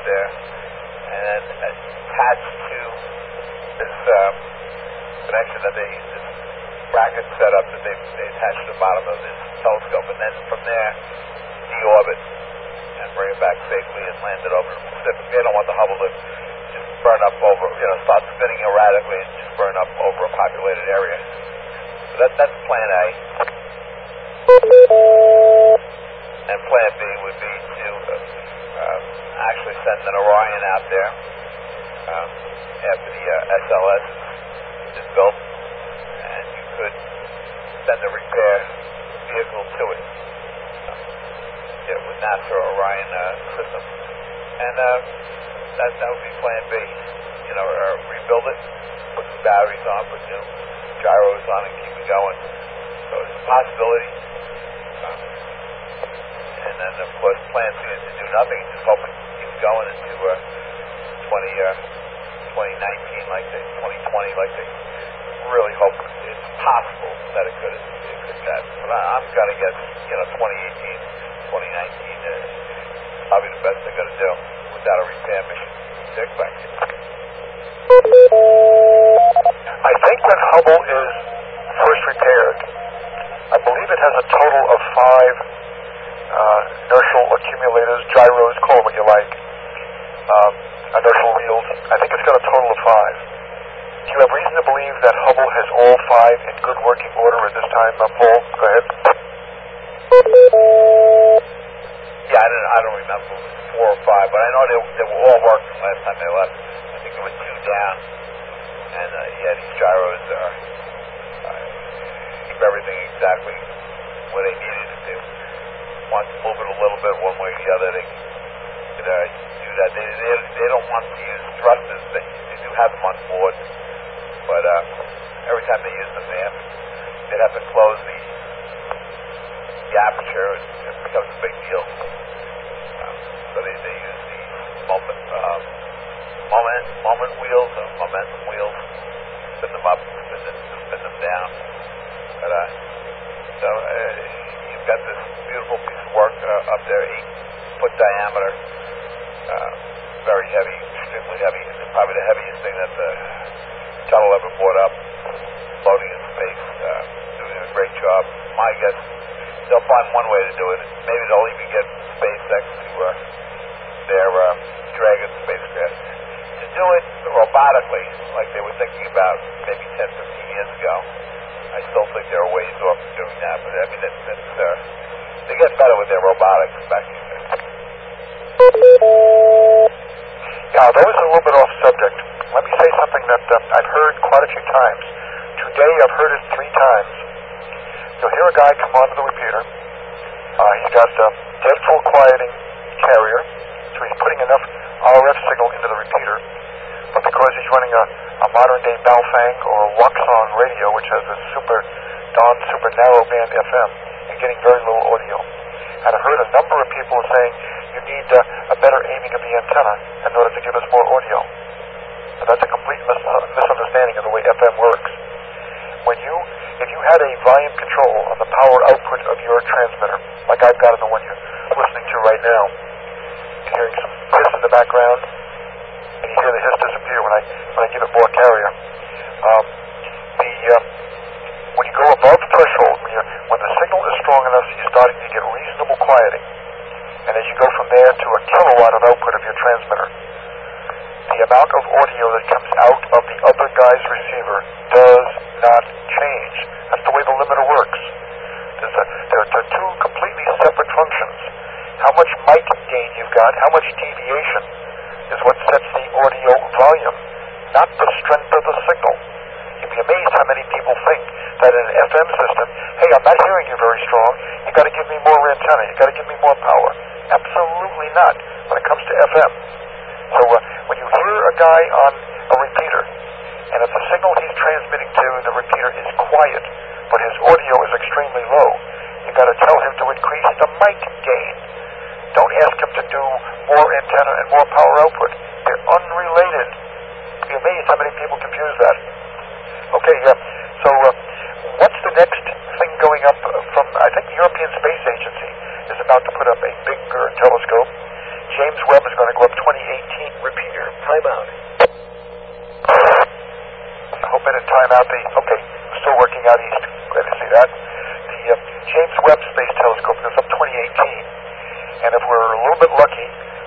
there, and then attached to this connection that this bracket set up that they attached to the bottom of this telescope, and then from there deorbit and bring it back safely and land it over the Pacific. They don't want the Hubble to just burn up over, start spinning erratically and just burn up over a populated area. So that's plan A. And plan B would be to actually send an Orion out there after the SLS is built, and you could send a repair vehicle to it with NASA Orion system, and that would be plan B. Rebuild it, put some batteries on, put new gyros on, and keep it going. So it's a possibility. And then, of course, plan C is to do nothing, just hope it keeps going into 2019, like they 2020, like they really hope it's possible that it could that. But I'm gonna guess, 2018, 2019 is probably the best they're gonna do without a repair mission to expect. I think when Hubble is first repaired, I believe it has a total of 5 inertial accumulators, gyros, call it what you like, inertial wheels. I think it's got a total of 5. Do you have reason to believe that Hubble has all 5 in good working order at this time, Paul? Go ahead. Yeah, I don't remember 4 or 5, but I know they were all working last time they left. I think there were 2 down, and these gyros keep everything exactly where they needed it to. Want to move it a little bit one way or the other, they could do that. They don't want to use thrusters. They do have them on board, but every time they use them, they'd have to close the aperture, and it becomes a big deal. So they use the momentum wheels, spin them up, spin them down. But you've got this beautiful piece of work up there, 8-foot diameter, very heavy, extremely heavy. It's probably the heaviest thing that the shuttle ever brought up, floating in space, doing a great job. My guess, they'll find one way to do it. Maybe they'll even get SpaceX to their Dragon spacecraft to do it robotically, like they were thinking about maybe 10, 15 years ago. I still think there are ways off of doing that, but I mean, they get better with their robotics back in there. Yeah, that was a little bit off subject. Let me say something that I've heard quite a few times. Today I've heard it 3 times. You'll hear a guy come onto the repeater. He's got a dead full quieting carrier, so he's putting enough RF signal into the repeater. But because he's running a modern-day Baofeng or a Waxon radio, which has a super narrow band FM, you're getting very little audio. And I've heard a number of people saying you need a better aiming of the antenna in order to give us more audio. Now, that's a complete misunderstanding of the way FM works. If you had a volume control on the power output of your transmitter, like I've got in the one you're listening to right now, you're hearing some hiss in the background, and you hear the hiss disappear when I give it more carrier. When you go above threshold, when the signal is strong enough, so you're starting to get reasonable quieting, and as you go from there to a kilowatt of output of your transmitter, the amount of audio that comes out of the other guy's receiver does not change. That's the way the limiter works. There are 2 completely separate functions. How much mic gain you've got, how much deviation is what sets the audio volume, not the strength of the signal. You'd be amazed how many people think that in an FM system, hey, I'm not hearing you very strong, you got to give me more antenna, you got to give me more power. Absolutely not when it comes to FM. So when you hear a guy on a repeater, and if the signal he's transmitting to the repeater is quiet, but his audio is extremely low, you got to tell him to increase the mic gain. Don't ask him to do more antenna and more power output. They're unrelated. You'd be amazed how many people confuse that. Okay, so what's the next thing going up from, I think the European Space Agency is about to put up a bigger telescope. James Webb is going to go up 28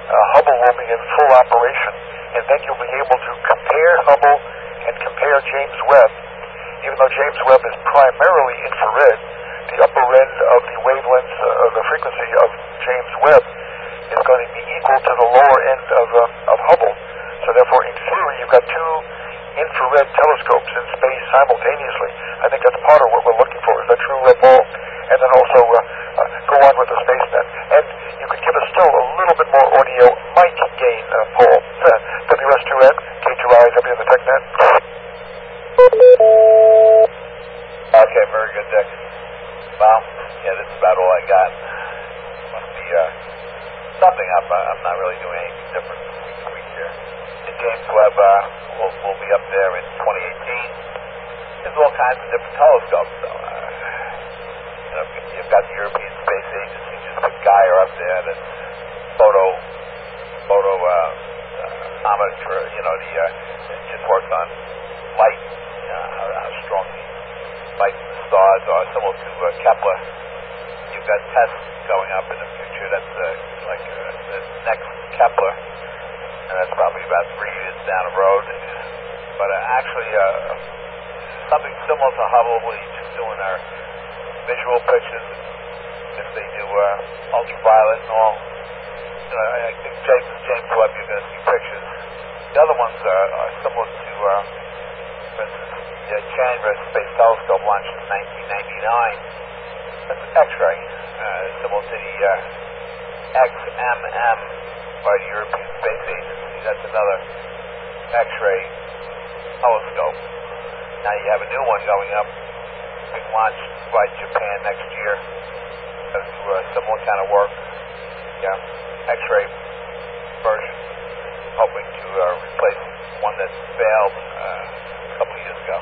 Hubble will be in full operation, and then you'll be able to compare Hubble and compare James Webb. Even though James Webb is primarily infrared, the upper end of the wavelength of the frequency of James Webb is going to be equal to the lower end of Hubble. So therefore, in theory, you've got two infrared telescopes in space simultaneously. I think that's part of what we're looking for. Is that true, Paul? And then also go on with the SpaceNet. And you could give us still a little bit more audio mic gain, Paul. WS2N, K2RIW, the TechNet. Okay, very good, Dick. Well, yeah, this is about all I got. Must be something up. I'm not really doing anything different week to week here. And James Webb will be up there in 2018. There's all kinds of different telescopes, though. You've got the European Space Agency, just put Gaia up there, that's photometer, it just works on light, how strong the light from the stars are, similar to Kepler. You've got tests going up in the future, that's like the next Kepler, and that's probably about 3 years down the road. But actually, something similar to Hubble, where you're just doing our visual pictures, if they do ultraviolet and all. I think James Webb, you're going to see pictures. The other ones are similar to, for instance, the Chandra Space Telescope launched in 1999. That's X-ray, similar to the XMM by the European Space Agency. That's another X-ray telescope. Now you have a new one going up, being launched by Japan next year. Going to do a similar kind of work. Yeah, X-ray version, hoping to replace one that failed a couple of years ago.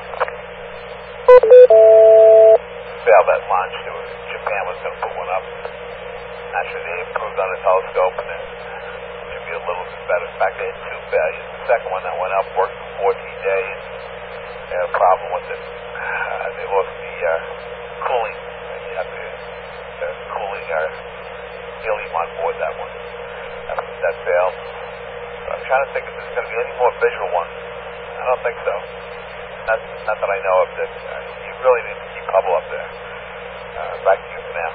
Failed that launch. Japan was going to put one up. Actually, they improved on the telescope, and it should be a little bit better. In fact, they had two failures. The second one that went up worked for 14 days. They had a problem with it. They lost the cooling. You have the cooling helium on board that one. That failed. So I'm trying to think if there's going to be any more visual ones. I don't think so. Not that I know of. That you really need to keep Hubble up there. Back to you for now.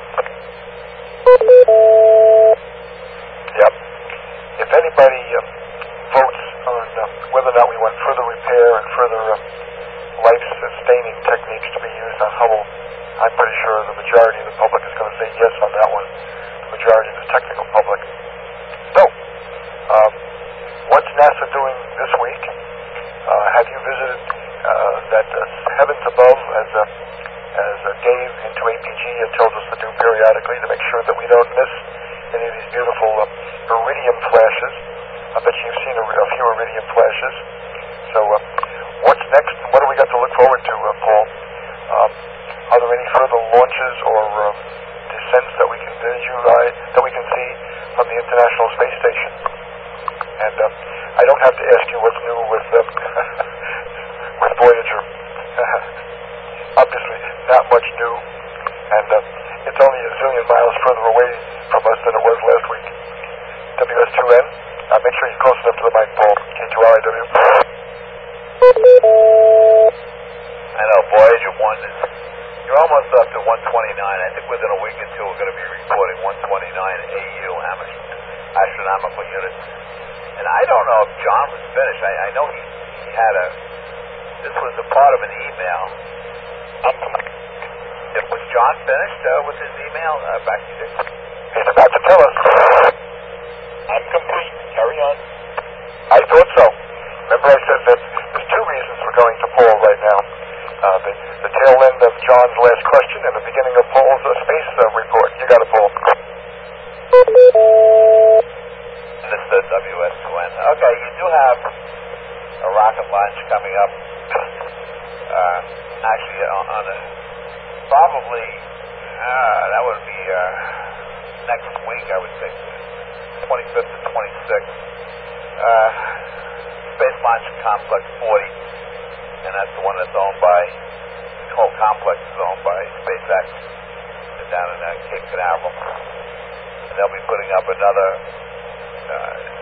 Yep. If anybody votes on whether or not we want further repair and further life-sustaining techniques to be used on Hubble, I'm pretty sure the majority of the public is going to say yes on that one. The majority of the technical public. So, what's NASA doing this week? Have you visited that Heavens Above, as Dave into APG tells us to do periodically, to make sure that we don't miss any of these beautiful iridium flashes? I bet you've seen a few iridium flashes. So, what's next? What do we got to look forward to, Paul? Are there any further launches or descents that we can see from the International Space Station? And I don't have to ask you what's new with with Voyager. Obviously, not much new, and it's only a zillion miles further away from us than it was last week. WS2N, make sure you're close enough to the mic, Paul. K2RIW. I know Voyager 1 is. You're almost up to 129. I think within a week or two we're going to be reporting 129 AU, astronomical units. And I don't know if John was finished. I know he had this was a part of an email. Was John finished with his email? Back to you. He's about to tell us. I'm complete. Carry on. I thought so. Remember I said that there's two reasons we're going to Paul right now. The tail end of John's last question and the beginning of Paul's space report. You got it, Paul. This is the WS2N. Okay, you do have a rocket launch coming up. Actually, on a probably that would be next week, I would think, 25th to 26th. Space Launch Complex 40, and that's the one that's owned by. The whole complex is owned by SpaceX. They're down in Cape Canaveral. And they'll be putting up another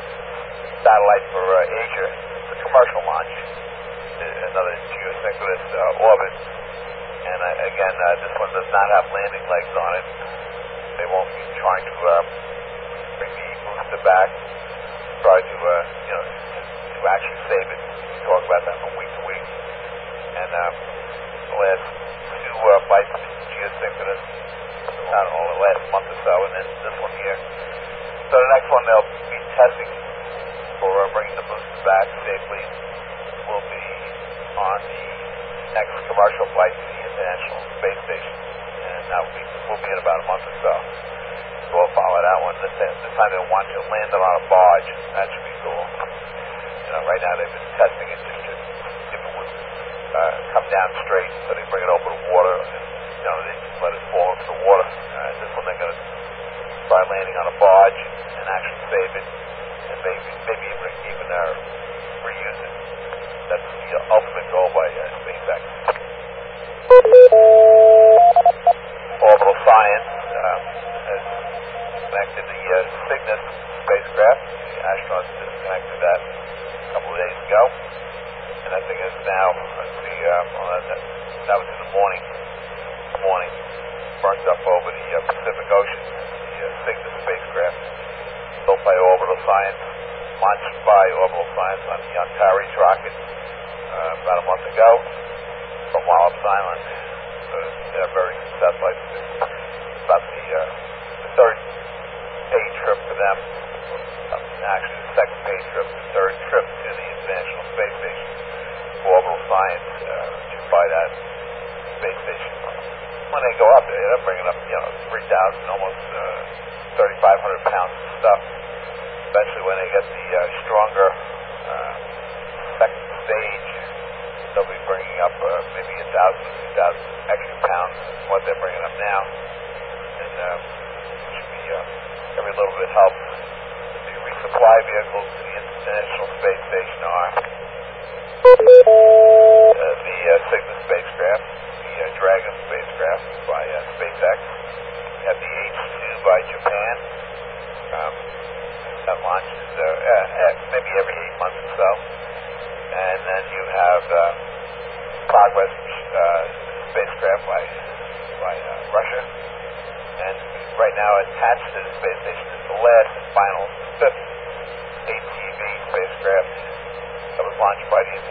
satellite for Asia. It's a commercial launch. Another geosynchronous orbit. And again, this one does not have landing legs on it. They won't be trying to bring the booster back, try to to actually save it. We talk about that from week to week. And the last two flights geosynchronous, I don't know, the last month or so, and then this one here. So the next one they'll be testing for bringing the booster back safely will be on the next commercial flight to the International Space Station, and that will be in about a month or so. So we'll follow that one. This time they want you to land it on a barge. That should be cool. Right now they've been testing it just to see if it would come down straight, so they bring it over the water, and they just let it fall into the water. This one they're going to try landing on a barge and actually save it, and maybe even reuse it. That's the ultimate goal by SpaceX. Orbital Science has connected the Cygnus spacecraft. The astronauts disconnected that a couple of days ago, and that thing is now, that was in the morning, burnt up over the Pacific Ocean. The Cygnus spacecraft, built by Orbital Science, launched by Orbital Science on the Antares rocket about a month ago from Wallops Island. So they're very successful. It's about the third pay trip for them. Actually, the second pay trip, the third trip to the International Space Station for Orbital Science to fly that space station. When they go up there, they're bringing up 3,000, almost 3,500 pounds of stuff. Especially when they get the stronger second stage, they'll be bringing up maybe 1,000 or 2,000 extra pounds than what they're bringing up now. And should be every little bit helps. The resupply vehicles to the International Space Station are the Cygnus spacecraft, the Dragon spacecraft by SpaceX, have the H-2 by Japan. That launches maybe every 8 months or so. And then you have Progress spacecraft by Russia. And right now attached to the space station is the last and final fifth ATV spacecraft that was launched by the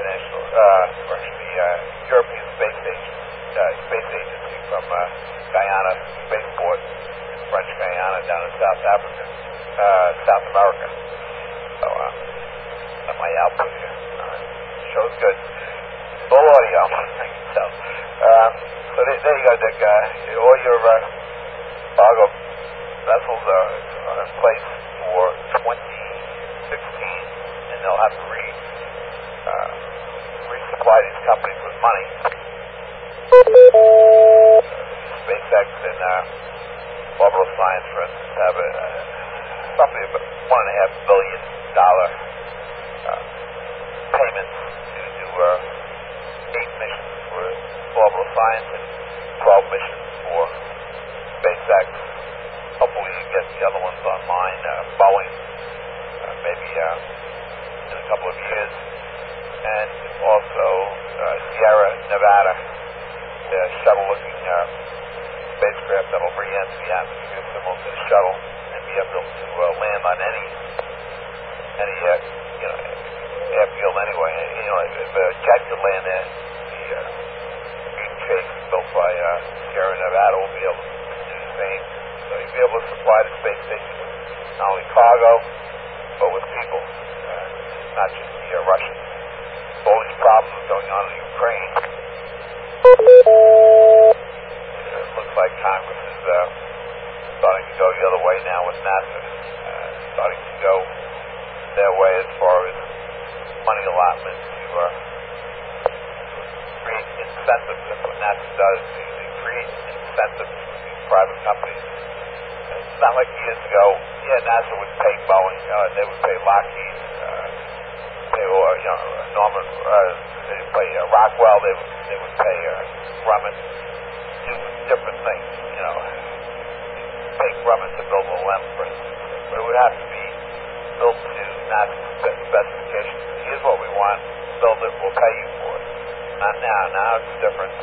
European Space Agency from Guyana Spaceport, French Guyana down in South America. So that's my output here. Show's good. Full audio, I can tell. So there you go, Dick. All your cargo vessels are in place for 2016, and they'll have to resupply these companies with money. SpaceX and Orbital Science, for instance, have roughly about $1.5 billion payments to do 8 missions for Orbital Science and 12 missions for SpaceX. Hopefully you get the other ones online. Boeing, maybe in a couple of years. And also Sierra Nevada, the shuttle-looking spacecraft that will re-enter the atmosphere similar to the shuttle and be able to land on any airfield anyway. If a jet could land there, the Green Chase built by Sierra Nevada will be able to do the same. So you'll be able to supply the space station with not only cargo, but with people, not just the Russians. All these problems going on in Ukraine. It looks like Congress is starting to go the other way now with NASA, starting to go their way as far as money allotment to create incentives. That's what NASA does. They create incentives for these private companies. It's not like years ago, NASA would pay Boeing, they would pay Lockheed, Norman, they would pay Rockwell, they would pay Grumman, do different things, pay Grumman to build a LEM, for instance. But it would have to be built to NASA's specifications. Here's what we want. Build it. We'll pay you for it. Not now. Now it's different.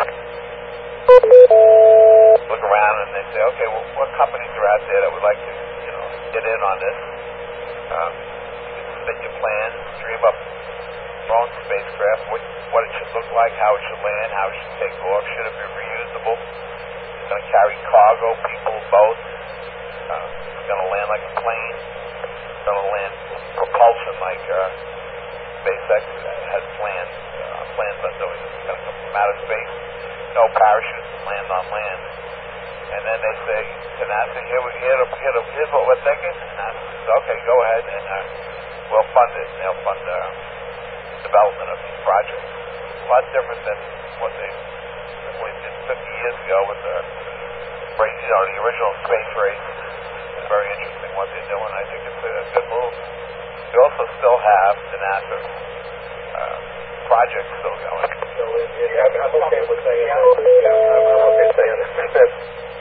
Look around and they say, okay, well, what companies are out there that would like to, get in on this? You can submit your plans, dream up your own spacecraft, what it should look like, how it should land, how it should take off, should it be reusable? It's going to carry cargo, people, both. It's going to land like a plane. It's going to land propulsion like SpaceX has plans on doing. It's going to come from outer space, no parachutes, land on land. And then they say to NASA, here's what we're thinking. And NASA says, okay, go ahead, and we'll fund it. And they'll fund the development of these projects. A lot different than what they did 50 years ago with the original space race. It's very interesting what they're doing. I think it's a good move. We also still have the NASA project still going. So I'm okay with saying that. I'm okay saying it.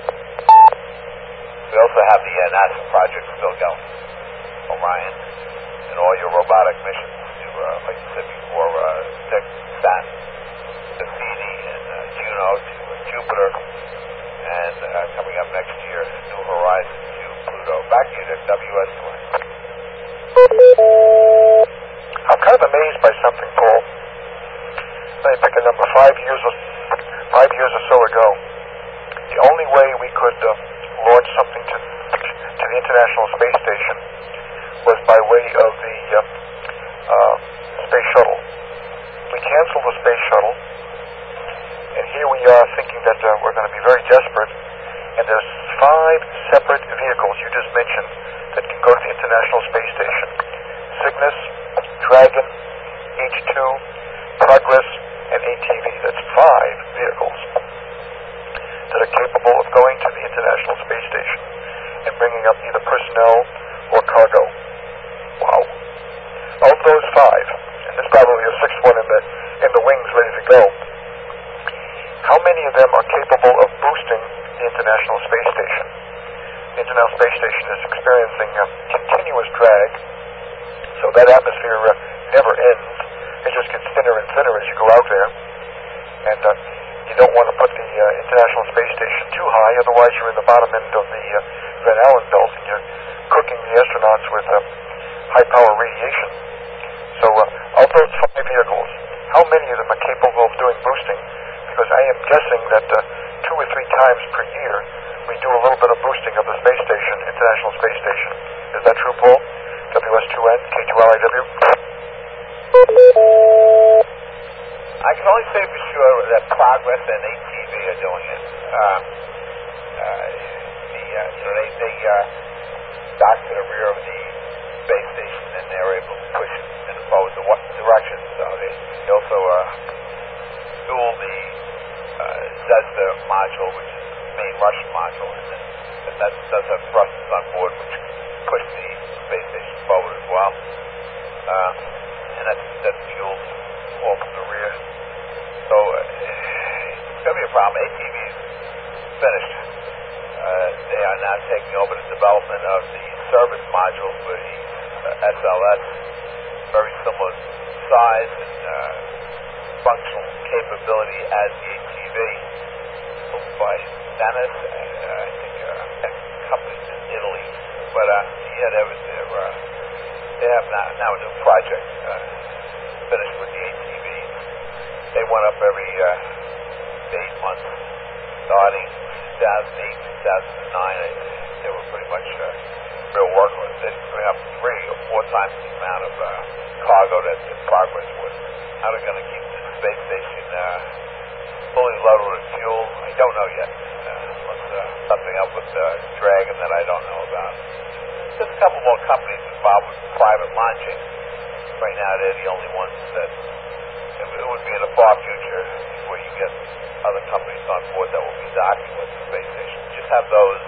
We also have the NASA project still going, Orion, and all your robotic missions to, like you said before, Saturn, to Phoebe, and Juno, to Jupiter, and coming up next year, New Horizons to Pluto. Back to you, Dick, WS20. I'm kind of amazed by something, Paul. Let me pick a number. 5 years or so ago, the only way we could launch something to the International Space Station was by way of the Space Shuttle. We canceled the Space Shuttle, and here we are thinking that we're going to be very desperate, and there's 5 separate vehicles you just mentioned that can go to the International Space Station. Cygnus, Dragon, H2, Progress, and ATV. That's 5 vehicles that are capable of going to the International Space Station and bringing up either personnel or cargo. Wow. Of those 5, and there's probably a 6th one in the wings ready to go, how many of them are capable of boosting the International Space Station? The International Space Station is experiencing a continuous drag, so that atmosphere never ends. It just gets thinner and thinner as you go out there. And you don't want to put the International Space Station too high, otherwise you're in the bottom end of the Van Allen belt and you're cooking the astronauts with high-power radiation. So of those 5 vehicles, how many of them are capable of doing boosting? Because I am guessing that 2 or 3 times per year we do a little bit of boosting of the space station, International Space Station. Is that true, Paul? WS2N, K2LIW? I can only say for sure that Progress and ATV are doing it. They dock to the rear of the space station and they're able to push it in both directions. So they also dual the Zvezda module, which is the main Russian module, and that does have thrusters on board, which push the space station forward as well. And that's fueled all from the rear. So it's going to be a problem. ATV is finished. They are now taking over the development of the service module for the SLS. Very similar size and functional capability as the ATV, built by Dennis and I think companies in Italy. But they have now a new project finished with the ATVs. They went up every 8 months, starting 2008, 2009. They were pretty much real workhorse. They bring up 3 or 4 times the amount of cargo that the Progress was. How they're going to keep the space station fully loaded with fuel, I don't know yet. Something up with Dragon that I don't know about. There's a couple more companies involved with private launching. Right now, they're the only ones that it would be in the far future before you get other companies on board that will be docking with the space station. Just have those.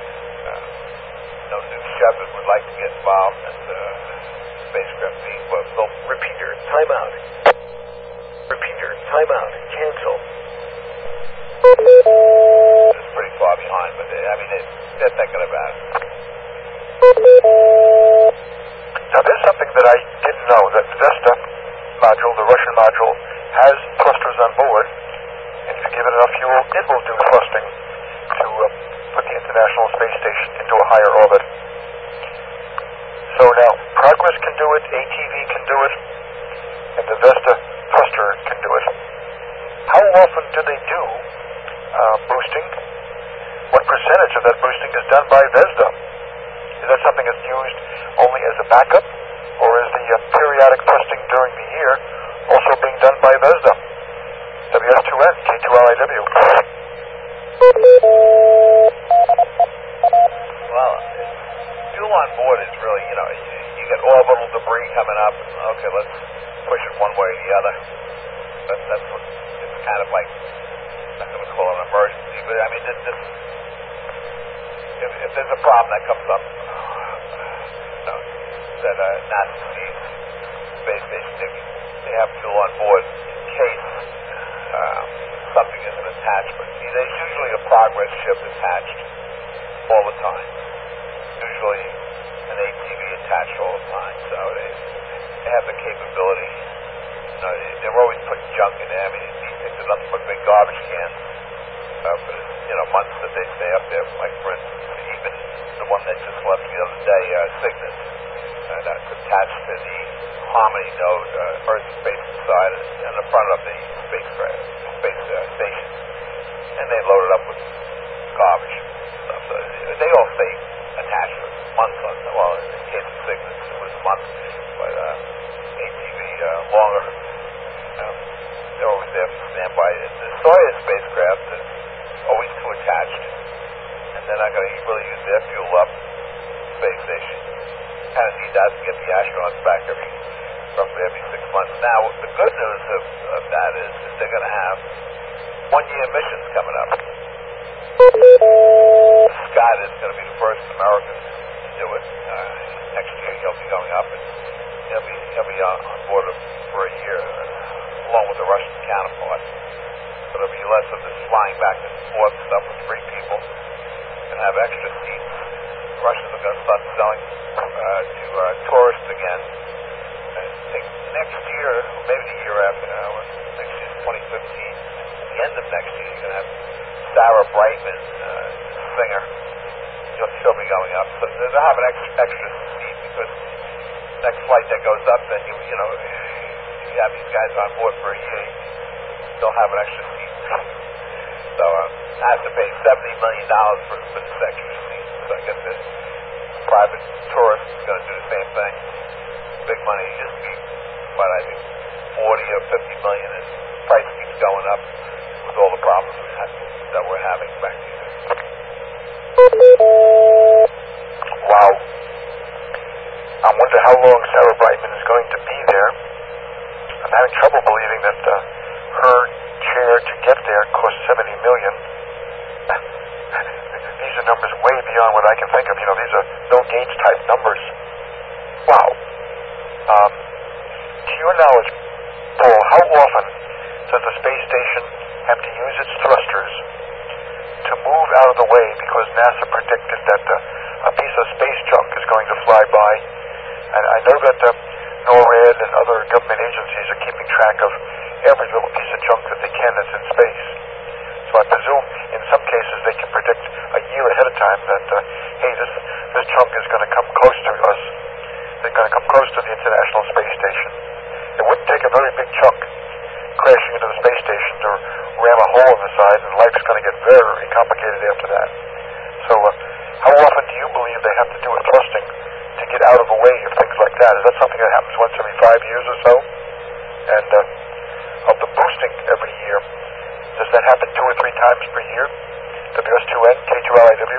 New Shepard would like to get involved in the spacecraft being built. Repeater, timeout. Repeater, timeout. Cancel. It's pretty far behind, but they're thinking about it. know that Vesta module, the Russian module, has thrusters on board, and if you give it enough fuel, it will do thrusting to put the International Space Station into a higher orbit. So now, Progress can do it, ATV can do it, and the Vesta thruster can do it. How often do they do boosting? What percentage of that boosting is done by Vesda? Is that something that's used only as a backup, or is the periodic thrusting during the year also being done by Vesda? WS2N, K2RIW. Well, fuel on board is really, you get orbital debris coming up. Okay, let's push it one way or the other. That's what it's kind of like. I'm not going to call it an emergency, but I mean, if there's a problem that comes up, that NASA sees space station, they have fuel on board in case something isn't attached. But see, there's usually a Progress ship attached all the time. Usually an ATV attached all the time, so they have the capability. They're always putting junk in there. I mean, it's nothing but big garbage cans for the months that they stay up there. Like, for instance, even the one that just left the other day, Cygnus, that's attached to the Harmony node, Earth Space Side, in the front of the spacecraft, space station, and they load it up with garbage stuff. So they all stay attached for months on them. Well, in the case of Cygnus, it was months, but ATV longer. They're always there for standby. The Soyuz spacecraft is always too attached, and they're not going to really use their fuel up space station. Kind of need that to get the astronauts back roughly every 6 months. Now, the good news of that is they're going to have 1-year missions coming up. Scott is going to be the first American to do it. Next year he'll be going up, and he'll be on board for a year, along with the Russian counterpart. So there'll be less of this flying back and forth stuff with 3 people, and have extra seats. Russians are going to start selling to tourists again. I think next year, maybe the year after, next year is 2015. At the end of next year, you're going to have Sarah Brightman, singer. She'll be going up. So they'll have an extra seat, because next flight that goes up, then you have these guys on board for a year, they'll have an extra seat. So NASA pays $70 million for this extra seat. So I guess the private tourist is going to do the same thing. Big money. It used to be, I think 40 or 50 million, and the price keeps going up with all the problems that we're having back here. Wow. I wonder how long Sarah Brightman is going to be there. I'm having trouble believing that her chair to get there cost $70 million. These are numbers way beyond what I can think of. These are Bill Gates type numbers. Wow. To your knowledge, Paul, how often does the space station have to use its thrusters to move out of the way because NASA predicted that a piece of space junk is going to fly by? And I know that NORAD and other government agencies are keeping track of every little piece of junk that they can that's in space. So I presume in some cases they can predict a year ahead of time that, hey, this junk is going to come close to us. They're going to come close to the International Space Station. It wouldn't take a very big chunk crashing into the space station to ram a hole in the side, and life's going to get very complicated after that. So how often do you believe they have to do a thrusting to get out of the way of things like that? Is that something that happens once every 5 years or so? And of the boosting every year, does that happen 2 or 3 times per year? WS2N, K2RIW.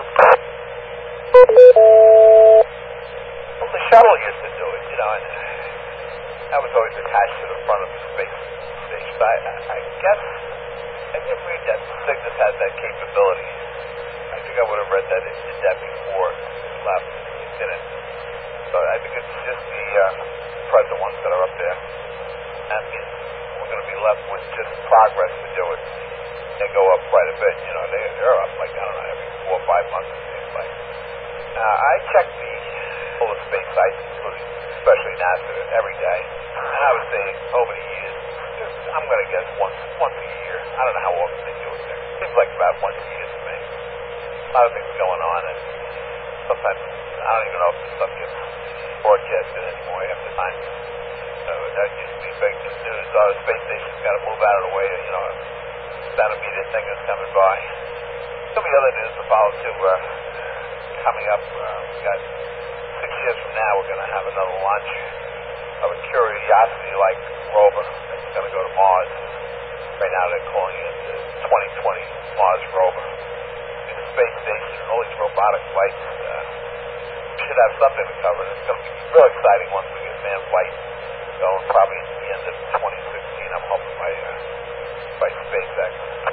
Well, the shuttle used to do it, and that was always attached to the front of the space station. I guess I did read that Cygnus has that capability. I think I would have read that it did that before it left. It didn't. So I think it's just the present ones that are up there. That means we're going to be left with just Progress to do it. They go up quite a bit. They're up like, I don't know, every 4 or 5 months, it seems like. I checked all the space sites, including especially NASA, every day. And I would say over the years, I'm going to guess once a year. I don't know how often they do it there. It seems like about once a year to me. A lot of things going on, and sometimes I don't even know if the stuff gets broadcasted anymore half the time. That used to be big news. Oh, the space station's got to move out of the way. Centimeter thing is coming by. There'll be other news to follow too. Coming up, we got 6 years from now, we're going to have another launch of a Curiosity-like rover that's going to go to Mars. Right now they're calling it the 2020 Mars rover. And the space station and all these robotic flights should have something to cover. It's going to be real exciting once we get manned flight going, probably at the end of 2016. I'm hoping by SpaceX.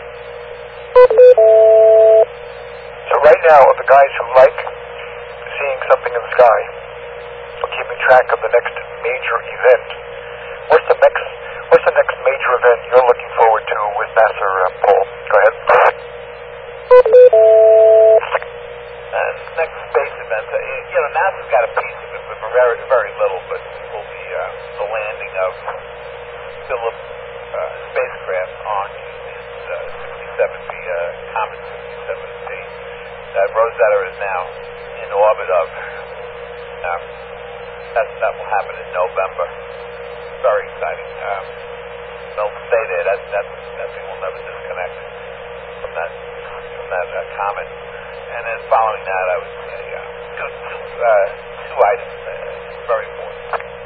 So right now, of the guys who like seeing something in the sky or keeping track of the next major event, what's the next major event you're looking forward to with NASA, Paul? Go ahead. Next space event, NASA's got a piece of it, but very, very little, but will be the landing of Philip spacecraft on its 67B, Comet 67B, that Rosetta is now in orbit of. That will happen in November. Very exciting. They'll stay there. That thing will never disconnect from that comet. And then following that, I would say two items very important.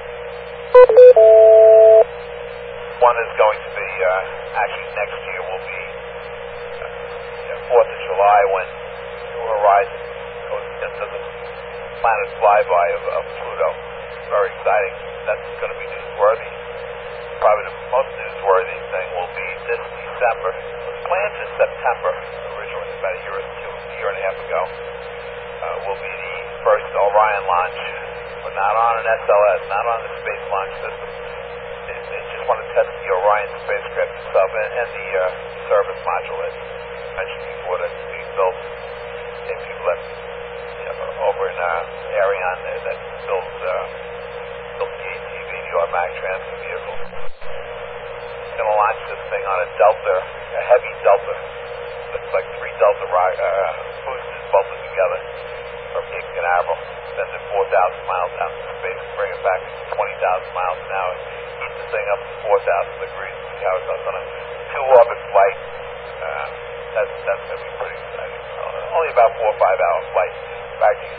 One is going to be actually next year will be 4th of July when New Horizons goes into the planet flyby of Pluto. Very exciting. That's going to be newsworthy. Probably the most newsworthy thing will be this December. It was planned for September originally, about a year and a half ago. Will be the first Orion launch, but not on an SLS, not on the Space Launch System. They just want to test the Orion spacecraft itself and the service module that I mentioned before that's being built. And people that over in Ariane that built the ATV, the automatic transfer vehicle. Going to launch this thing on a heavy Delta. It's like 3 Delta boosters bolted together from Cape Canaveral. Send it 4,000 miles out into space, bring it back 20,000 miles an hour, heat the thing up to 4,000 degrees, see how it goes on a 2-orbit flight. That's going to be pretty exciting. Only about 4 or 5 hour flight. Back to you.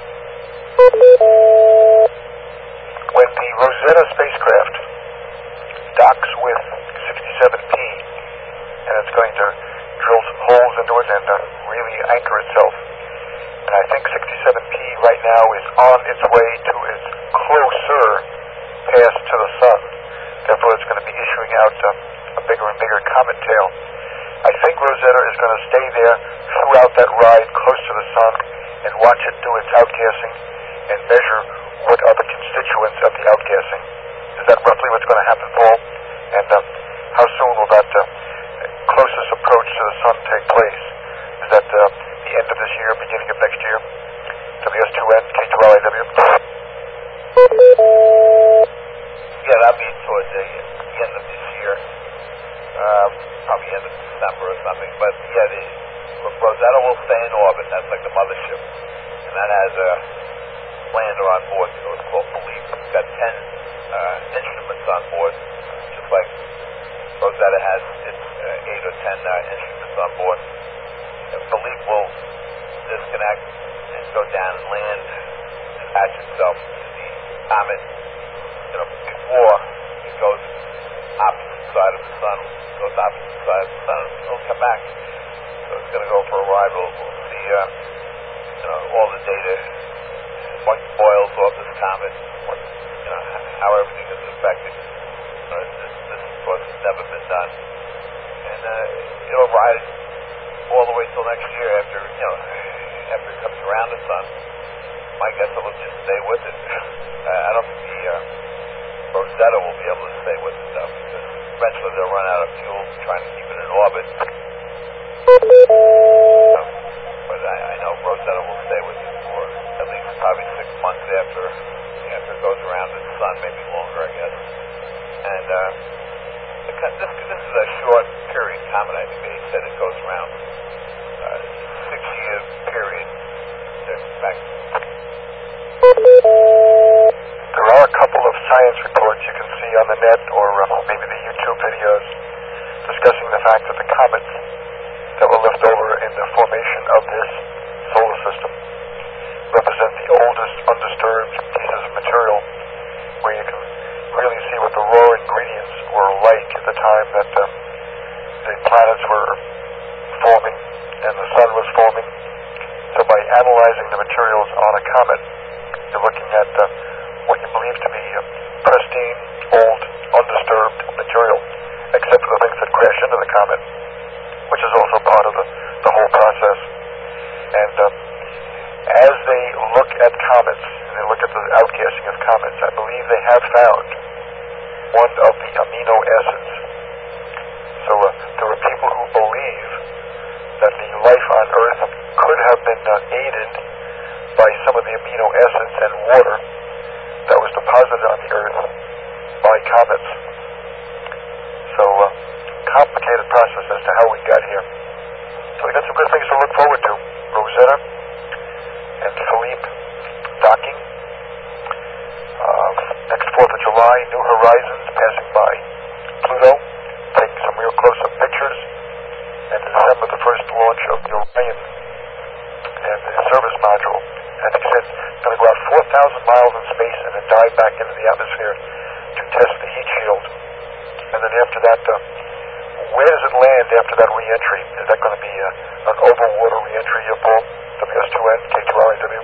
When the Rosetta spacecraft docks with 67P, and it's going to drill some holes into it and really anchor itself. And I think 67P right now is on its way to its closer pass to the sun. Therefore, it's going to be issuing out a bigger and bigger comet tail. I think Rosetta is going to stay there throughout that ride close to the sun and watch it do its outgassing and measure what are the constituents of the outgassing. Is that roughly what's going to happen, Paul? And how soon will that closest approach to the sun take place? Is that the end of this year, beginning of next year? WS2N, K2LIW? Yeah, that'll be towards the end of this year. Probably end of December or something. But yeah, Rosetta will stay in orbit. That's like the mothership. And that has a lander on board, so it's called Philippe. It's got 10 instruments on board, just like Rosetta has its 8 or 10 instruments on board. And Philippe will disconnect and go down and land and attach itself to the comet. Before it goes opposite side of the sun, it'll come back. So it's going to go for a ride. We'll see all the data, what boils off this comet, how everything is affected. This of course, has never been done. And it'll ride all the way till next year after it comes around the sun. My guess it'll just stay with it. I don't think the Rosetta will be able to stay with it, though, because eventually they'll run out of fuel trying to keep it in orbit. But I know Rosetta will stay with it for at least probably 6 months after goes around the sun, maybe longer, I guess. And this is a short period comet. I think they said it goes around 6-year period. Back. There are a couple of science reports you can see on the net, or maybe the YouTube videos, discussing the fact that the comets that were left over in the formation of this solar system represent the oldest undisturbed pieces of material, where you can really see what the raw ingredients were like at the time that the planets were forming and the sun was forming. So by analyzing the materials on a comet, you're looking at what you believe to be pristine, old, undisturbed material, except for the things that crash into the comet, which is also part of the whole process. And as they look at comets, and they look at the outgassing of comets, I believe they have found one of the amino acids. So there are people who believe that the life on Earth could have been aided by some of the amino acids and water that was deposited on the Earth by comets. So complicated process as to how we got here. So we got some good things to look forward to. Rosetta and Philippe docking. Next 4th of July, New Horizons passing by Pluto, taking some real close-up pictures. And in December, the first launch of the Orion and the service module. I think it said it's going to go out 4,000 miles in space and then dive back into the atmosphere to test the heat shield. And then after that, where does it land after that re-entry? Is that going to be an over-water re-entry, Paul? WS2N, K2RIW?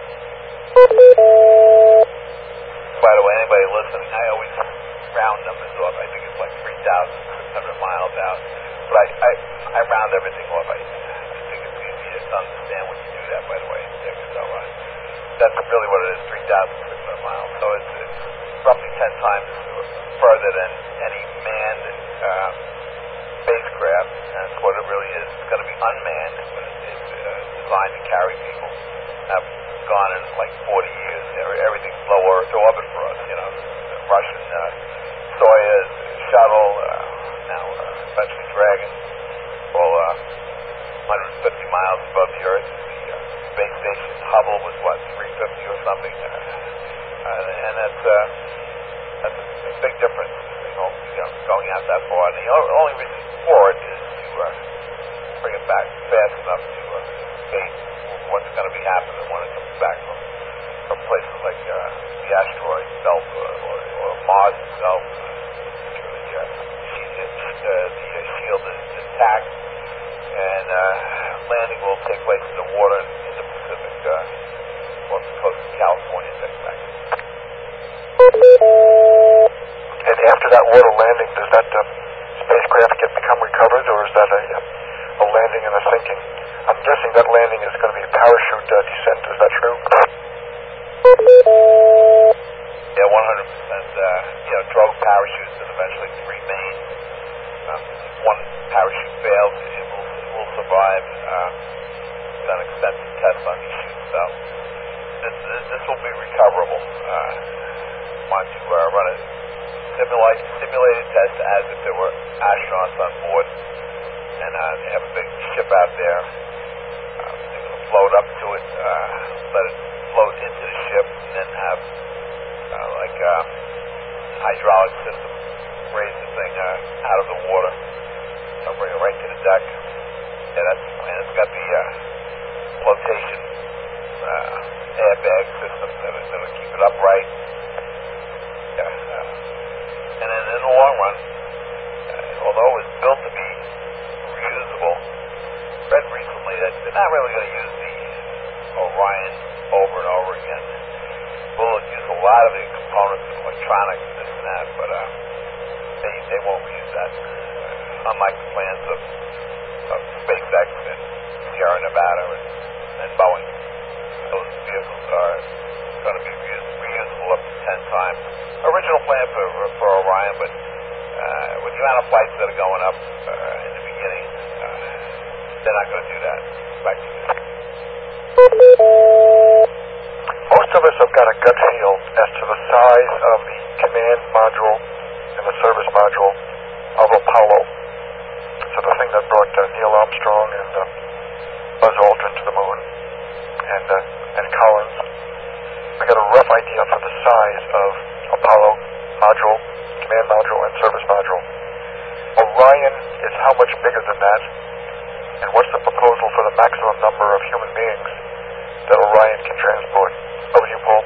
By the way, anybody listening, I always round numbers off. I think it's like 3,600 miles out. But I round everything off. I think it's easier to understand when you do that, by the way, Dick. So that's really what it is, 3,600 miles. So it's roughly 10 times further than any manned spacecraft. That's what it really is. It's going to be unmanned, but it's designed to carry people. I've gone in like 40 years. Everything's low Earth orbit for us, you know. The Russian Soyuz shuttle, now eventually Dragon, all 150 miles above the Earth. The space station Hubble was, 350 or something? And that's a big difference, going out that far. And the only reason for it is to bring it back fast enough to escape what's going to be happening when it comes back from places like the asteroid belt or Mars itself. The shield is intact, and landing will take place in the water in the Pacific, off the coast of California, Texas. And after that water landing, does that spacecraft become recovered, or is that a landing and a sinking? I'm guessing that landing is going to be a parachute descent. Is that true? Yeah, 100%. Drogue parachutes and eventually 3 main. One parachute fails, it will survive. Done extensive tests on these chutes, so this will be recoverable. Want to run a simulated test as if there were astronauts on board, and they have a big ship out there. They're going to float up to it, let it float into the ship, and then have hydraulic system raise the thing out of the water. They'll bring it right to the deck. Yeah, that's the plan. It's got the flotation airbag system that'll keep it upright. And then in the long run, although it was built to be reusable, read recently that they're not really going to use the Orion over and over again. We'll use a lot of the components of electronics and this and that, but they won't reuse that. Unlike the plans of SpaceX and Sierra Nevada and Boeing, those vehicles are going to be reusable up to 10 times. Original plan for Orion, but with the amount of flights that are going up in the beginning, they're not going to do that. Back to you. Most most of us have got a gut feel as to the size of the command module and the service module of Apollo. So the thing that brought Neil Armstrong and Buzz Aldrin to the moon, and Collins. We got a rough idea for the size of Apollo module, command module, and service module. Orion is how much bigger than that? And what's the proposal for the maximum number of human beings that Orion can transport? Over to you, Paul.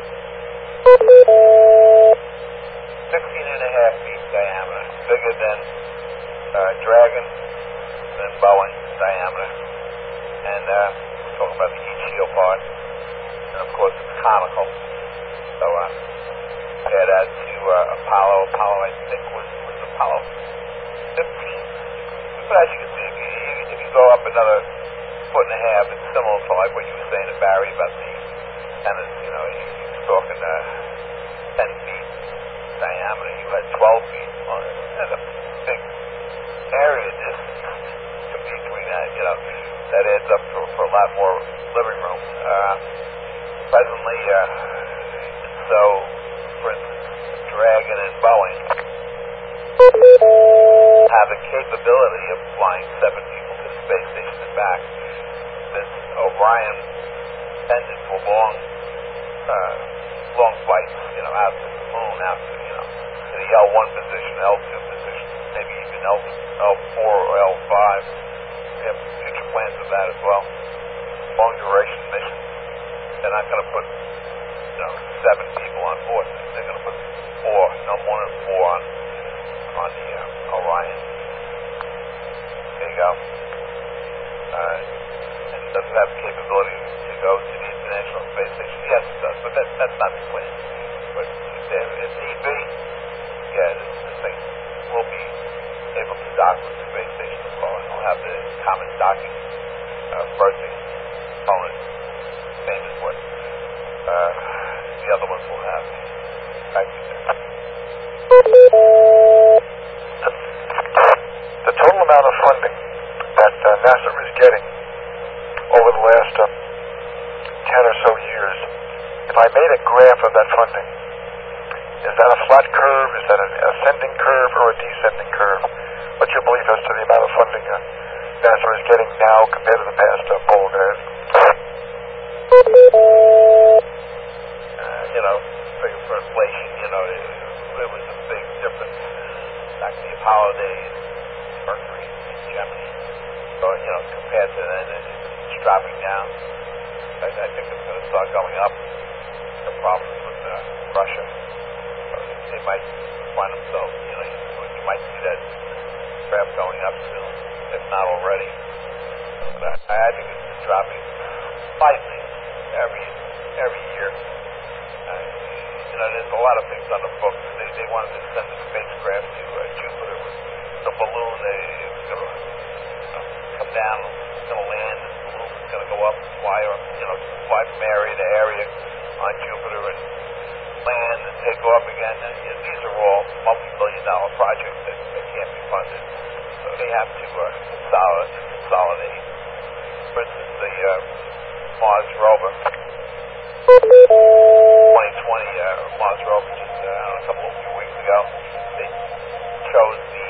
16 and a half feet diameter, bigger than Dragon, than Boeing diameter. And we're talking about the heat shield part. And of course it's conical. So compare that to Apollo. Apollo, I think, was Apollo 15. But as you can see, if you go up another foot and a half, it's similar to like what you were saying to Barry about the antennas. You know, he was talking 10 feet diameter. You had 12 feet. Well, there's a big area distance between that. You know, that adds up for a lot more living room. Presently, so for instance, Dragon and Boeing have the capability of flying 7 people to the space station and back. This Orion intended for long flights, you know, out to the moon, out to, you know, to the L1 position, L2 position, maybe even L4 or L5. We have future plans of that as well. Long duration missions. They're not going to put, you know, 7 people on board. They're going to put 4, no more than 4 on the Orion. There you go. And does it have the capability to go to the International Space Station? Yes, it does, but that's not the plan. But if need be, yeah, this thing will be able to dock with the space station as well, and it'll have the common docking berthing component, same as what the other ones will have. The total amount of funding that NASA is getting over the last 10 or so years, if I made a graph of that funding, is that a flat curve? Is that an ascending curve or a descending curve? What's your belief as to the amount of funding NASA is getting now compared to the past, Paul, guys? You know, figure for inflation, you know, it was a big difference back in the Apollo days, Mercury, Gemini. So, you know, compared to then, it's dropping down. I think it's going to start going up. The problems with Russia. They might find themselves, you know, you might see that graph going up soon, if not already. But I think it's dropping slightly every year. You know, there's a lot of things on the books. They wanted to send a spacecraft to Jupiter with the balloon. It's going to come down, it's going to land, and the balloon is going to go up, fly from area to area on Jupiter and land and take off again. And, you know, these are all multi-billion-dollar projects that can't be funded. So they have to consolidate. For instance, the Mars rover. 2020 Mars rover, just a few weeks ago, they chose the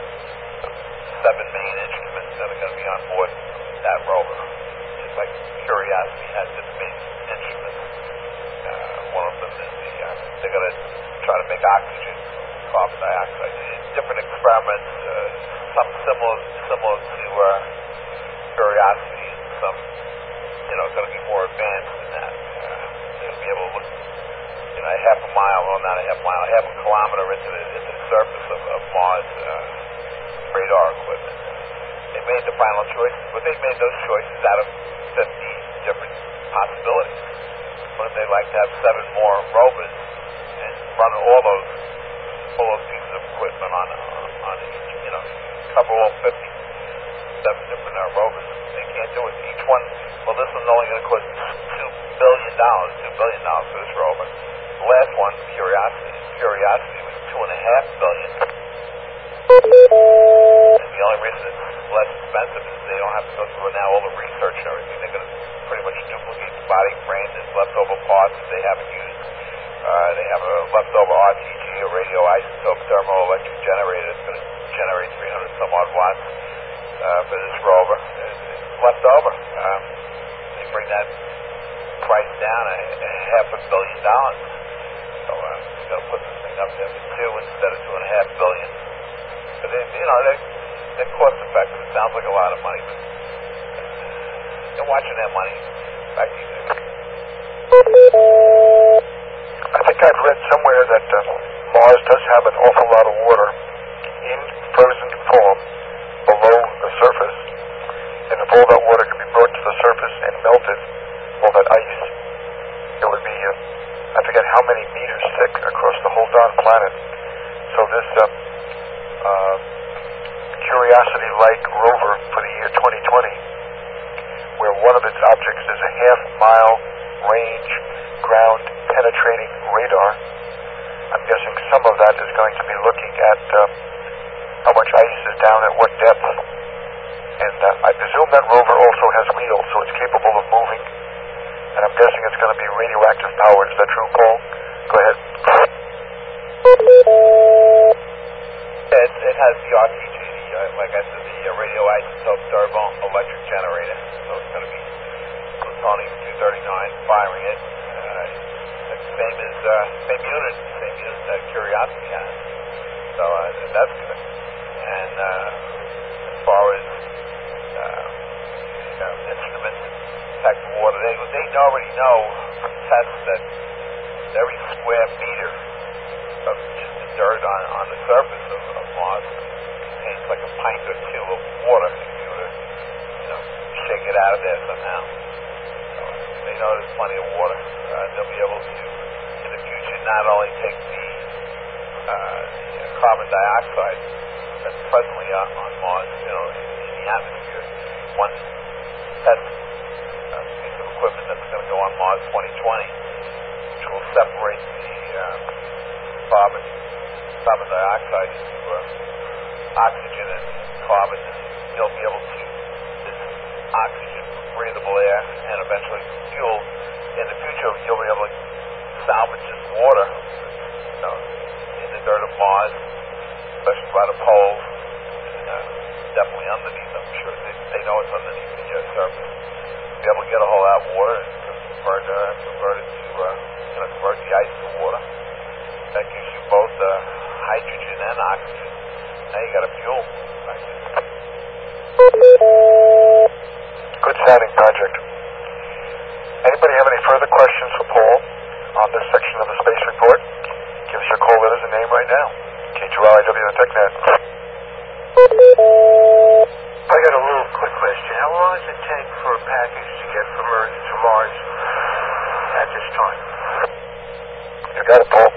7 main instruments that are going to be on board that rover. Just like Curiosity has its main instruments. One of them is they're going to try to make oxygen, carbon dioxide. Different experiments, some similar to Curiosity, and some, you know, going to be more advanced than that. They're going to be able to look, you know, half a kilometer into the surface of Mars radar equipment. They made the final choices, but they made those choices out of 50 different possibilities. Wouldn't they like to have 7 more rovers and run all those pieces of equipment on each, you know, cover all 7 different rovers? They can't do it. Each one, well, this one's only going to cost $2 billion for this rover. The last one, Curiosity was $2.5 billion. And the only reason it's less expensive is they don't have to go through now all the research and everything. They're going to pretty much duplicate the body frame that's left leftover parts that they haven't used. They have a leftover RTG, a radioisotope thermoelectric generator that's going to generate 300 some odd watts for this rover. It's left over. They bring that price down $500 million. So we're going to put this thing up there for $2 instead of $2.5 billion. But they're cost effective. It sounds like a lot of money, but they're watching their money. Back to you. I think I've read somewhere that Mars does have an awful lot of water in frozen form below the surface, and if all that water could be brought to the surface and melted, all that ice, it would be, I forget how many meters thick across the whole darn planet. So this Curiosity-like rover for the year 2020, where one of its objects is a half-mile range ground-penetrating radar, I'm guessing some of that is going to be looking at how much ice is down at what depth. And I presume that rover also has wheels, so it's capable of moving. And I'm guessing it's going to be radioactive powered. Is that true, Paul? Go ahead. It has the RTG, like I said, the radioisotope thermoelectric generator. So it's going to be plutonium-239 firing it. It's the same unit that Curiosity has. So that's good. And as far as instruments that detect water, they already know from tests that every square meter of just the dirt on the surface of Mars contains like a pint or two of water if you were to shake it out of there somehow. So they know there's plenty of water. They'll be able to, in the future, not only take the carbon dioxide that's presently on Mars, in the atmosphere. One test piece of equipment that's going to go on Mars 2020, which will separate the carbon dioxide into oxygen and carbon. You'll be able to this oxygen, breathable air, and eventually fuel. In the future, you'll be able to salvage this water in the dirt of Mars, especially by the poles, and definitely underneath. I'm sure they know it's underneath the surface. Be able to get a whole lot of water and convert it to convert the ice to water. That gives you both hydrogen and oxygen. Now you got a fuel. Good sounding project. Anybody have any further questions for Paul on this section of the Space Report? Give us your call letters and name right now. KGRIW, the TechNet. I got a little quick question. How long does it take for a package to get from Earth to Mars at this time? You got it, Paul.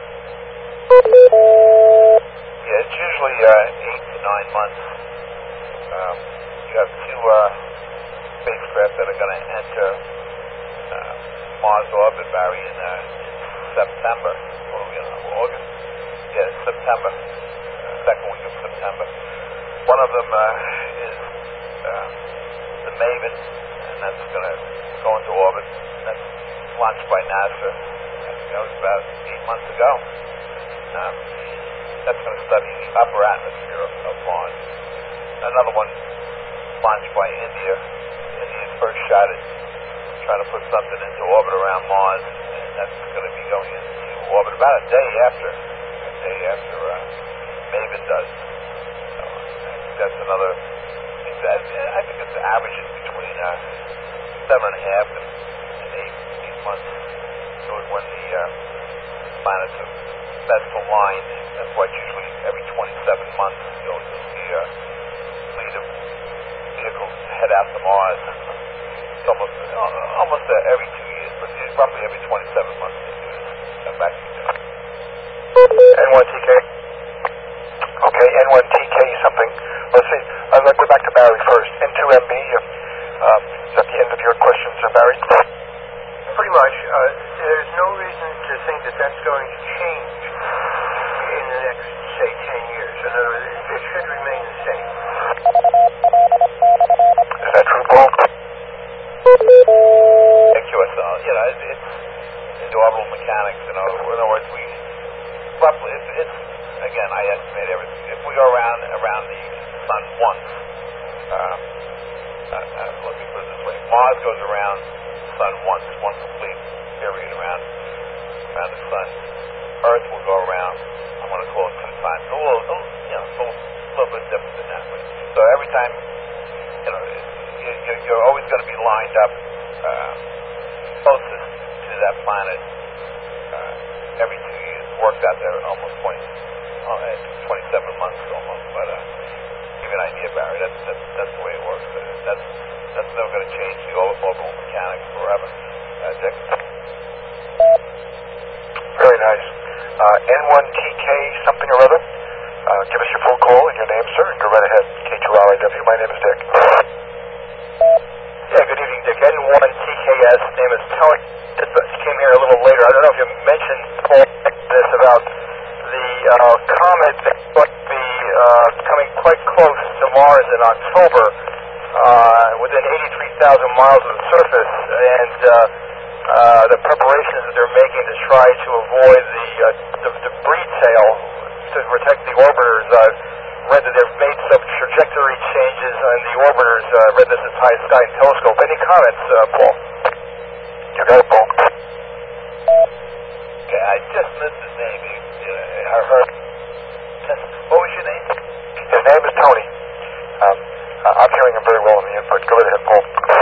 Yeah, it's usually 8 to 9 months. You have two spacecraft that are going to enter Mars orbit, Barry, in September. What are we in? August? Yeah, September. Second week of September. One of them is the Maven, and that's going to go into orbit. That's launched by NASA. I think that was about 8 months ago. That's going to study the upper atmosphere of Mars. Another one launched by India. India's first shot at trying to put something into orbit around Mars, and that's going to be going into orbit about a day after Maven does. So I think that's another thing that I think it's averages between 7.5 and 8 months. So when the planets are best aligned, that's why usually every 27 months you'll see a fleet of vehicles head out to Mars. It's almost every 2 years, but it's roughly every 27 months they do this. Come back to you. N1TK. Okay, N1TK something. Let's see. Let's go back to Barry first. N2MB. Is that the end of your questions, Barry? Pretty much. There's no reason to think that that's going to change in the next, say, 10 years. In other words, it should remain the same. Is that true, Paul? QSL, it's again, I estimate everything. If we go around the sun once, let me put it this way: Mars goes around the sun once, one complete period around the sun. Earth will go around, I want to call it 2 times. A little bit different than that. So every time, you're always going to be lined up closest to that planet every 2 years. Works out there almost 27 months almost. But give you an idea, Barry. That's the way it works. That's never going to change the orbital mechanics forever. Dick. Very nice. N1TK something or other. Give us your full call and your name, sir, and go right ahead. K2RIW. My name is Dick. Yeah, good evening, Dick. N1TKS. Name is Tony. Came here a little later. I don't know if you mentioned, Paul, this about the comet that's going to be coming quite close to Mars in October, within 83,000 miles of the surface, and the preparations that they're making to try to avoid the debris tail to protect the orbiters. I've read that they've made some trajectory changes on the orbiters. I read this at High Sky Telescope. Any comments, Paul? You got it, Paul. Okay, I just missed his name. I heard. What was your name? His name is Tony. I'm hearing him very well in the input. Go right ahead, Paul.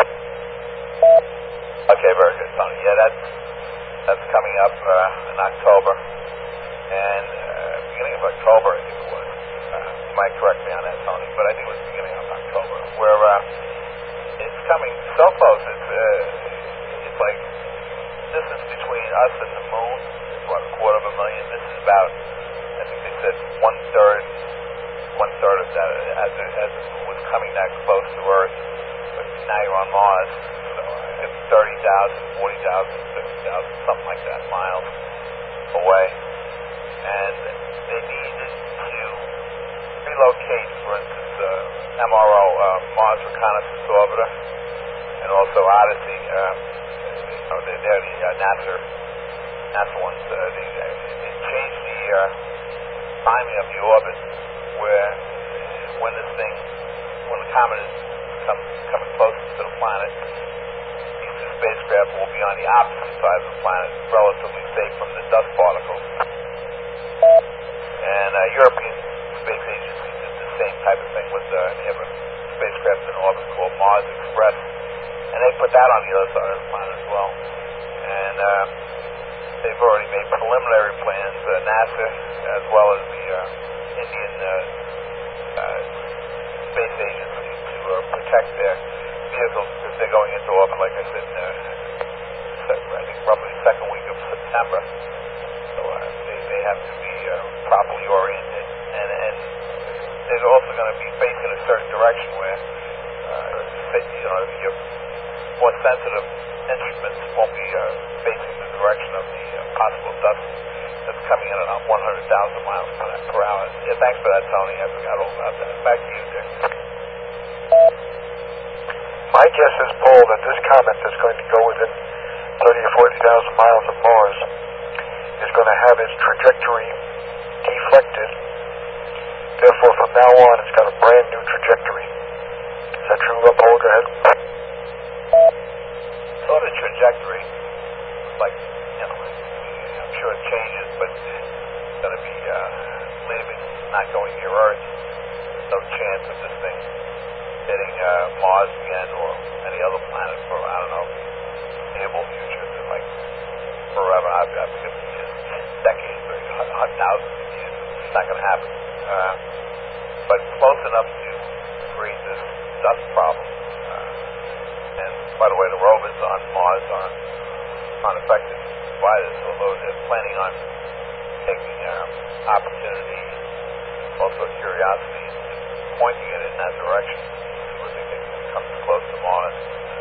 Okay, very good, Tony. Yeah, that's coming up in October, and beginning of October, I think it was. You might correct me on that, Tony, but I think it was beginning of October, where it's coming so close. It's like distance between us and the moon is what, 250,000. This is about, I think they said one third of that as it was coming that close to Earth. But now you're on Mars, so it's 30,000, 40,000, 50,000, something like that, miles away. And they needed to relocate, for instance, MRO, Mars Reconnaissance Orbiter, and also Odyssey. They're the NASA ones. They changed the timing of the orbit, where when the comet is coming closer to the planet, these two spacecraft will be on the opposite side of the planet, relatively safe from the dust particles. And European Space Agency did the same type of thing with they have a spacecraft in orbit called Mars Express, and they put that on the other side of the planet as well. And they've already made preliminary plans, NASA as well as the Indian Space Agency, to protect their vehicles, because they're going into orbit, like I said, I think roughly the second week of September. So they have to be properly oriented, and they're also going to be facing a certain direction where your more sensitive instruments won't be facing the direction of the possible dust that's coming in at 100,000 miles per hour. Yeah, thanks for that, Tony. I forgot all about that. Back to you, Dick. My guess is, Paul, that this comet that's going to go within 30 or 40,000 miles of Mars is going to have its trajectory deflected. Therefore, from now on, it's got a brand new trajectory. Is that true, Paul? Go ahead. Sort of trajectory, like, I'm sure it changes, but it's going to be leaving, not going near Earth. No chance of this thing hitting Mars again or any other planet for, I don't know, foreseeable future, like forever. I think it's years, decades, or thousands of years. It's not going to happen. But close enough to create this dust problem. And by the way, the rovers on Mars aren't unaffected by this, although they're planning on taking opportunity, also curiosity, and pointing it in that direction. See what they can come close to Mars.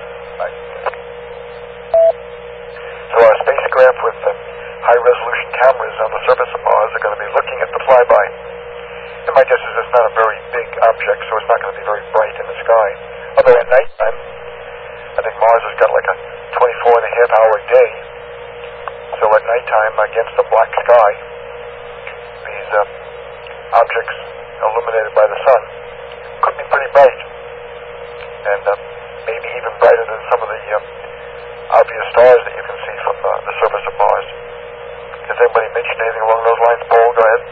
So our spacecraft with high-resolution cameras on the surface of Mars are going to be looking at the flyby. And my guess is it's not a very big object, so it's not going to be very bright in the sky. Although at nighttime, I think Mars has got like a 24-and-a-half-hour day. So at nighttime, against a black sky, these objects illuminated by the sun could be pretty bright, and maybe even brighter than some of the obvious stars that you can see from the surface of Mars. Has anybody mentioned anything along those lines? Paul, go ahead.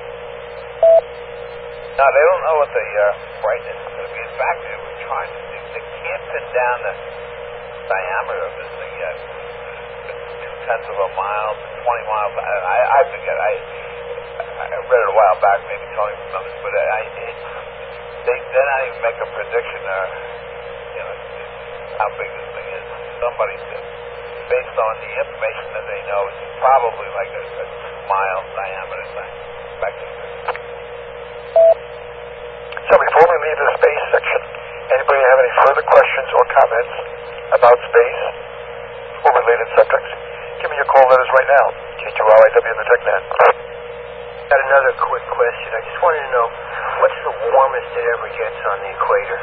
No, they don't know what the brightness is going to be. In fact, they were trying to see. They can't pin down the diameter of this thing yet. It's 0.2 of a mile, 20 miles. I forget. I read it a while back. Maybe Tony remembers, but they're not even making a prediction how big this thing is. Somebody said, based on the information that they know, it's probably like a 2-mile diameter thing. Back to So before we leave the space section, anybody have any further questions or comments about space or related subjects? Give me your call letters right now. K2RIW in the TechNet. Got another quick question. I just wanted to know, what's the warmest it ever gets on the equator?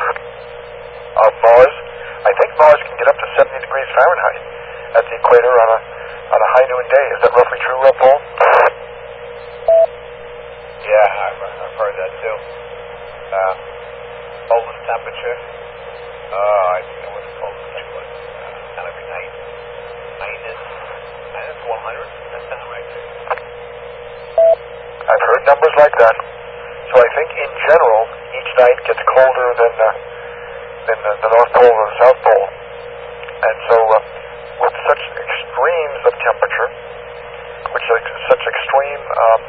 Mars? I think Mars can get up to 70 degrees Fahrenheit at the equator on a high noon day. Is that roughly true, Paul? Yeah, I've heard that too. Coldest temperature. I forget what the coldest thing was. Kind of minus 100. That sounds right too. I've heard numbers like that. So I think in general, each night gets colder than the North Pole or the South Pole. And so with such extremes of temperature, which is such extreme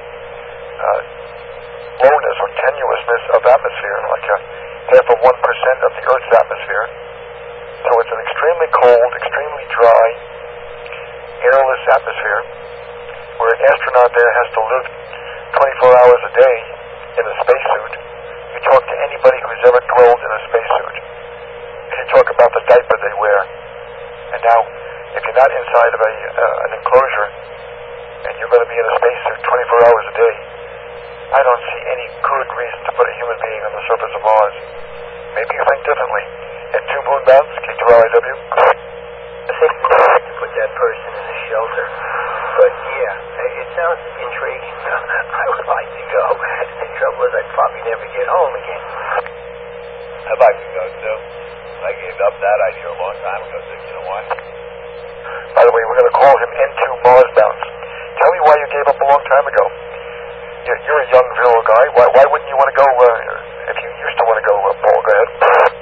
lowness or tenuousness of atmosphere, like half of 1% of the Earth's atmosphere. So it's an extremely cold, extremely dry, airless atmosphere where an astronaut there has to live 24 hours a day in a spacesuit. You talk to anybody who's ever dwelled in a spacesuit, and you talk about the diaper they wear. And now, if you're not inside of an enclosure and you're going to be in a spacesuit 24 hours a day, I don't see any good reason to put a human being on the surface of Mars. Maybe you think differently. And 2 moonbounds, K2RIW? I think we have to put that person in a shelter. But yeah, it sounds intriguing. I would like to go. The trouble is I'd probably never get home again. I'd like to go too. I gave up that idea a long time ago. Said, you know what? By the way, we're going to call him N2 Marsbounds. Tell me why you gave up a long time ago. You're a young, virile guy. Why wouldn't you want to go, if you used to want to go, Paul? Go ahead.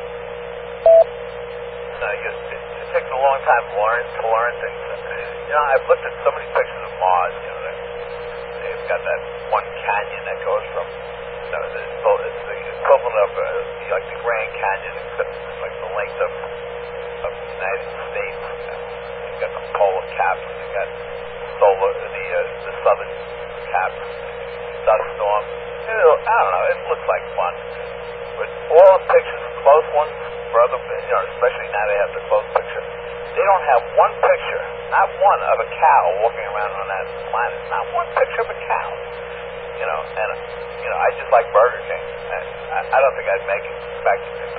No, it takes a long time to learn things. I've looked at so many pictures of Mars. They've got that one canyon that goes from, it's the equivalent of like the Grand Canyon, except it's like the length of the United States. You've got the polar caps, and you've got the southern caps. Dust storm. I don't know. It looks like fun. But all the pictures, close ones, especially now they have the close picture. They don't have one picture, not one, of a cow walking around on that planet. Not one picture of a cow. And I just like Burger King. I don't think I'd make it back to me.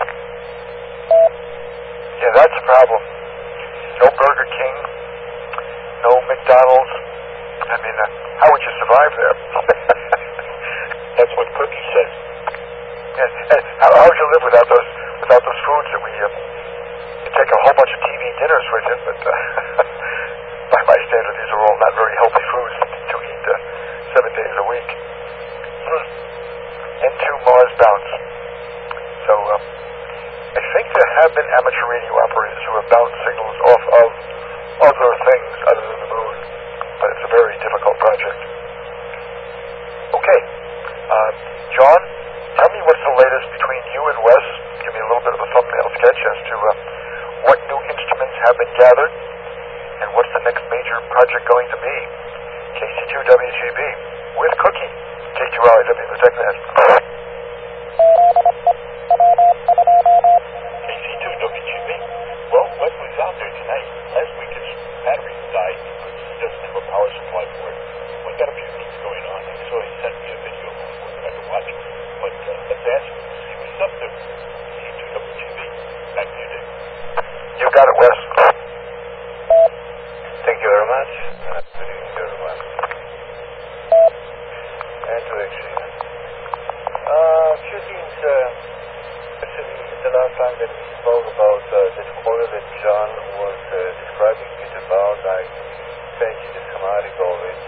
Yeah, that's a problem. No Burger King, no McDonald's. I mean, how would you survive there? That's what Cookie says. And how would you live without those foods that you take a whole bunch of TV dinners with you, but by my standard, these are all not very healthy foods to eat 7 days a week. N2 Marsbounds. So I think there have been amateur radio operators who have bounced signals off of other things other than the moon, but it's a very difficult project. Okay. John, tell me what's the latest between you and Wes. Give me a little bit of a thumbnail sketch as to what new instruments have been gathered and what's the next major project going to be. KC2WGB with Cookie, K2RIW in the TechNet. KC2WGB. Well, Wes was out there tonight. Last week his battery died because he doesn't have a power supply for it. We got a few things going on, and so he sent me a video of what I could watch. But let's ask him to see what's up there. C2WGB. Back to you, Dave. You got it, Wes. Thank you very much. Good evening, everyone. And to the few things. Actually, the last time that we spoke about that coil that John was describing it about, I sent you the schematic of it.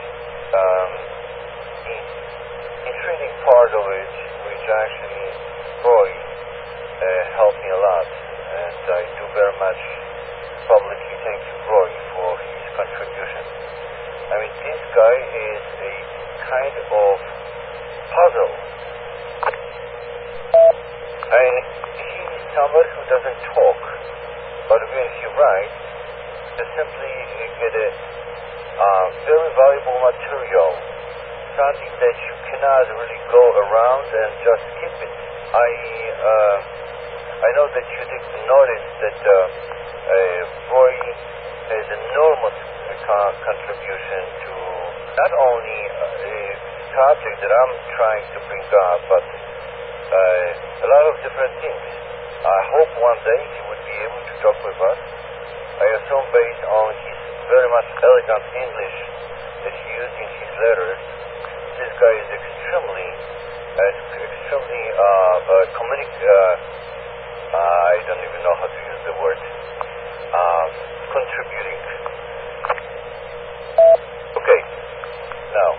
Intriguing part of it, which actually Roy helped me a lot, and I do very much publicly thank you, Roy, for his contribution. I mean, this guy is a kind of puzzle. I mean, he's somebody who doesn't talk, but when he writes, you simply get a very valuable material, something that you cannot really go around and just skip it. I know that you did notice that Roy has enormous contribution to not only a subject that I'm trying to bring up, but a lot of different things. I hope one day he would be able to talk with us. I assume based on his very much elegant English that he used in his letters, this guy is extremely I don't even know how to use the word, contributing. Okay, now,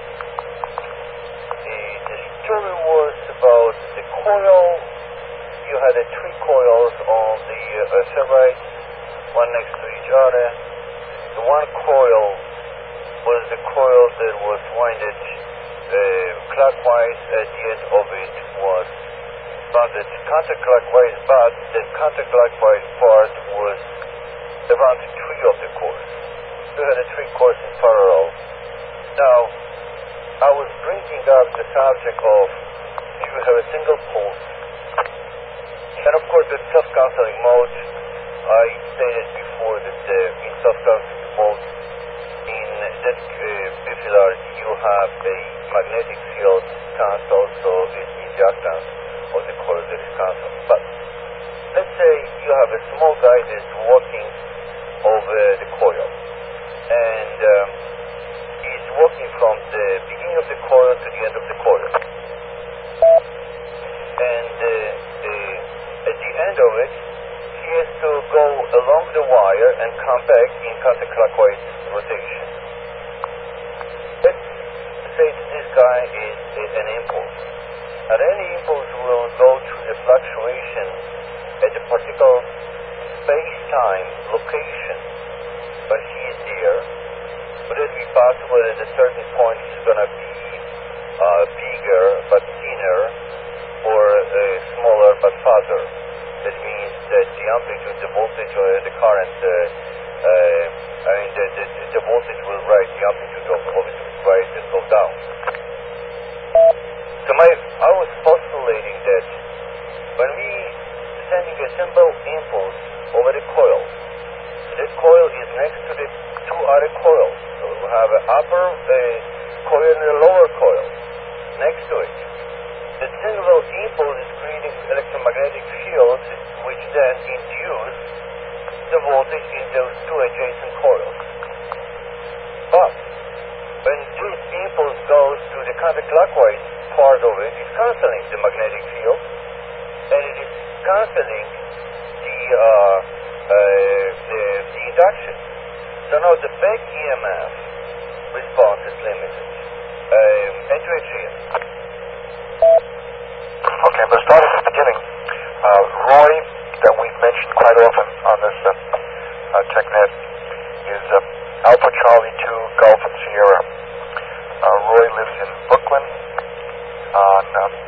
the story was about the coil. You had three coils on the ferrite, one next to each other. The one coil was the coil that was winded clockwise. At the end of it was rounded counterclockwise, but the counterclockwise part was around three of the cores. You had three cores in parallel. Now, I was bringing up the subject of if you have a single pulse, and of course the self-counseling mode. I stated before that in self-counseling mode, in that bifilar, you have a magnetic field cancel, so it's inductance of the coil that is cancelled. But let's say you have a small guy that's walking over the coil, and he's walking from the beginning of the coil to the end of the coil. And at the end of it, he has to go along the wire and come back in counterclockwise rotation. Let's say that this guy is an impulse. And any impulse will go through the fluctuation at a particular space-time location when he is there. Would it be possible that at a certain point he's going to be bigger but thinner, or smaller but farther? That means that the amplitude, the voltage, or the current, the voltage will rise, the amplitude of it will rise and go down. So I was postulating that when we sending a simple impulse over the coil, this coil is next to the two other coils. So we have an upper coil and a lower coil next to it. The single impulse is creating electromagnetic fields which then induce the voltage in those two adjacent coils. But when this impulse goes to the counterclockwise part of it, it's cancelling the magnetic field, and it is cancelling the induction. So now the back EMF response is limited. Intuition. Okay, but starting at the beginning, Roy, that we've mentioned quite often on this TechNet, is Alpha Charlie 2 Golf and Sierra. Roy lives in Brooklyn on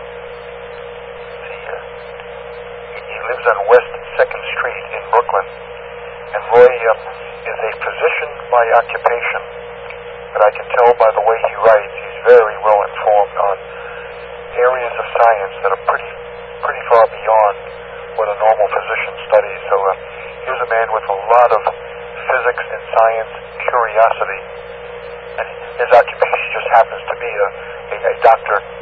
he lives on West 2nd Street in Brooklyn, and Roy is a physician by occupation, but I can tell by the way he writes, he's very well informed on areas of science that are pretty far beyond what a normal physician studies. So here's a man with a lot of physics and science curiosity, and his occupation just happens to be a doctor